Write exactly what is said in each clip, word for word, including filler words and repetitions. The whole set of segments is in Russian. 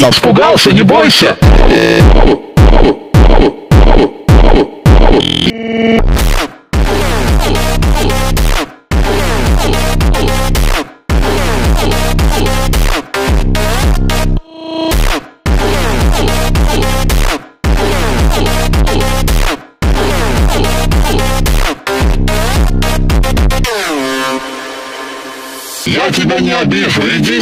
Испугался, не бойся. Я тебя не обижу, иди.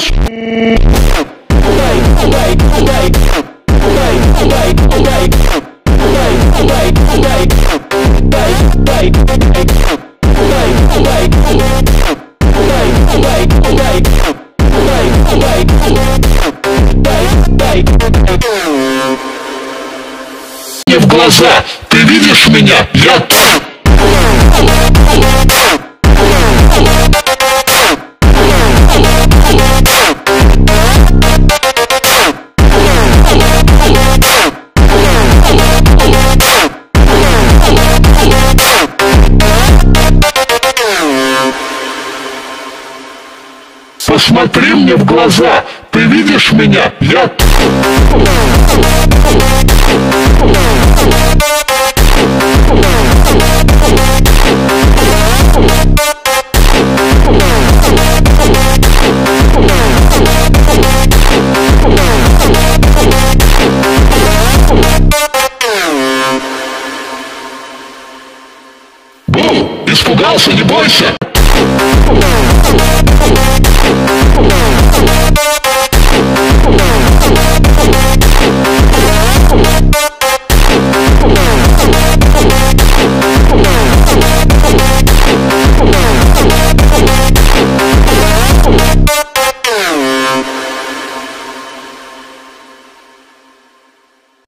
Мне в глаза, ты видишь меня? Я... Посмотри мне в глаза, ты видишь меня? Я... Бум! Испугался, не бойся!